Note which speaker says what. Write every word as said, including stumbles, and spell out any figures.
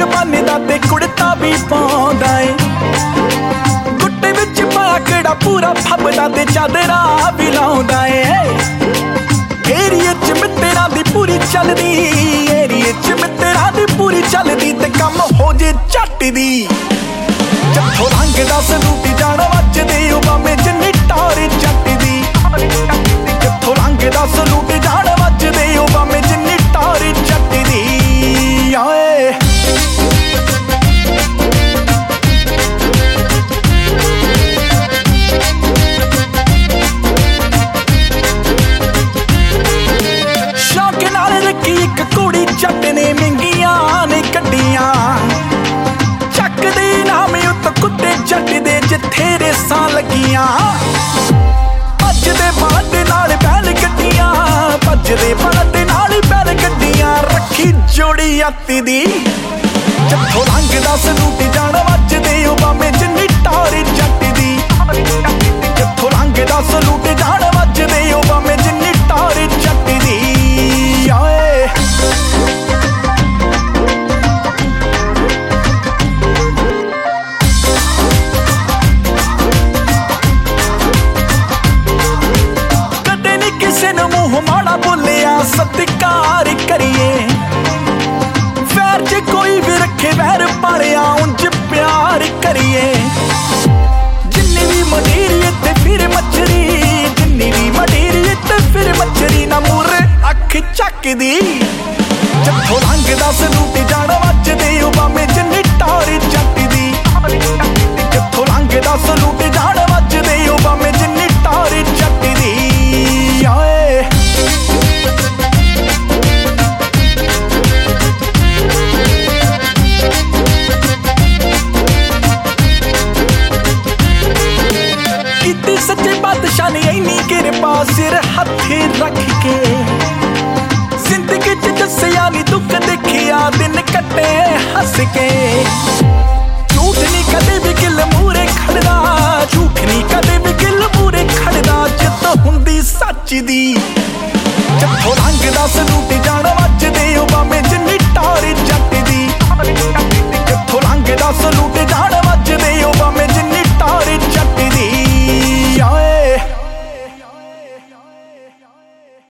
Speaker 1: ਪੱਗ ਬੰਨਦਾ ਤੇ ਕੁੜਤਾ ਵੀ ਪਾਉਂਦਾ ਏ। ਗੁੱਟੇ ਵਿੱਚ ਪਾਕੜਾ ਪੂਰਾ ਫੱਬਦਾ ਤੇ ਚਾਦਰਾ ਵੀ ਲਾਉਂਦਾ ਏ। ਏਰੀਏ ਚ ਮਿੱਤਰਾਂ ਦੀ ਪੂਰੀ ਚੱਲਦੀ, ਏਰੀਏ ਚ ਮਿੱਤਰਾਂ ਦੀ ਪੂਰੀ ਚੱਲਦੀ ਤੇ ਕੰਮ ਹੋ ਜੇ ਝੱਟ ਦੀ। ਜੱਥੋਂ ਲੰਘਦਾ ਸਲੂਟ ਜਾਣ ਵੱਜਦੇ ਉਬਾਮੇ ਜਿੰਨੀ ਟੌਰ ਜੱਟ ਦੀ। ਜੱਥੋਂ ਲੰਘਦਾ ਸਲੂਟ ਜਾਣ ਵੱਜਦੇ ਉਬਾਮੇ ਜਿੰਨੀ ਟੌਰ ਜੱਟ ਦੀ। ਓਏ ਸ਼ੌਕ ਨਾਲ ਰੱਖੀ ਇੱਕ ਕੁੜੀ ਜੱਟ ਨੇ ਮਹਿੰਗੀਆਂ ਨੇ ਕੱਢੀਆਂ। ਚੱਕਦੇ ਨਾਮ ਉੱਤ ਕੁੱਤੇ ਜੱਟ ਦੇ ਜਿੱਥੇ ਰੇਸਾਂ ਲੱਗੀਆਂ। ਭੱਜਦੇ ਬਲਦ ਨਾਲ ਬੈਲ ਗੱਡੀਆਂ, ਭੱਜਦੇ ਬਲਦ ਨਾਲ ਬੈਲ ਗੱਡੀਆਂ ਰੱਖੀ ਜੋੜੀ ਅੱਤ ਦੀ। ਜੱਥੋਂ ਲੰਘਦਾ ਸਲੂਟ ਜਾਣ ਵੱਜਦੇ ਉਬਾਮੇ ਜਿੰਨੀ ਟੌਰ ਜੱਟ ਦੀ। ਜੱਥੋਂ ਲੰਘਦਾ ਸਲੂਟ ਜਾਣ ਵੱਜਦੇ ਉਬਾਮੇ ਜਿੰਨੀ ਟੌਰ ਜੱਟ ਦੀ। ਓਏ ਕਦੇ ਨੀ ਕਿਸੇ ਨੂੰ ਮੂੰਹ ਮਾੜਾ ਬੋਲਿਆ, ਸਤਿਕਾਰ ਕਰੀਏ। ਵੈਰ ਜੇ ਕੋਈ ਵੀ ਰੱਖੇ ਵੈਰ ਪਾਲਿਆ, ਉਂਝ ਪਿਆਰ ਕਰੀਏ। ਜਿੰਨੀ ਵੀ ਮਡੀਰੀਏ ਤੇ ਫਿਰ ਮੱਛਰੀ, ਜਿੰਨੀ ਵੀ ਮਡੀਰੀਏ ਤੇ ਫਿਰ ਮੱਛਰੀ ਨਾ ਮੂਰੇ ਅੱਖ ਚੱਕਦੀ। ਜੱਥੋਂ ਲੰਘਦਾ ਸਲੂਟ ਜਾਣ ਵੱਜਦੇ ਉਬਾਮੇ ਜਿੰਨੀ ਟੌਰ ਜੱਟ ਦੀ। ਜੱਥੋਂ ਲੰਘਦਾ ਸਲੂਟ ਜਾਣ ਵੱਜਦੇ ਉਬਾਮੇ ਜਿੰਨੀ ਟੌਰ ਜੱਟ ਦੀ। ਓਏ ਕੀਤੀ ਸੱਚੇ ਬਾਦਸ਼ਾਹ ਨੇ ਇੰਨੀ ਕਿਰਪਾ ਸਿਰ ਹੱਥੇ ਰੱਖ ਕੇ। ਜ਼ਿੰਦਗੀ ਚ ਦੱਸਿਆ ਨੀ ਦੁੱਖ ਦੇਖਿਆ ਦਿਨ ਕੱਟੇ ਹੱਸ ਕੇ। ਝੂਠ ਨੀ ਕਦੇ ਵੀ ਗਿਲ ਮੂਰੇ ਖੜਦਾ, ਝੂਠ ਨੀ ਕਦੇ ਵੀ ਗਿਲ ਮੂਰੇ ਖੜਦਾ। ਜਿੱਤ ਹੁੰਦੀ ਸੱਚ ਦੀ। ਜੱਥੋਂ ਲੰਘਦਾ ਸਲੂਟ ਜਾਣ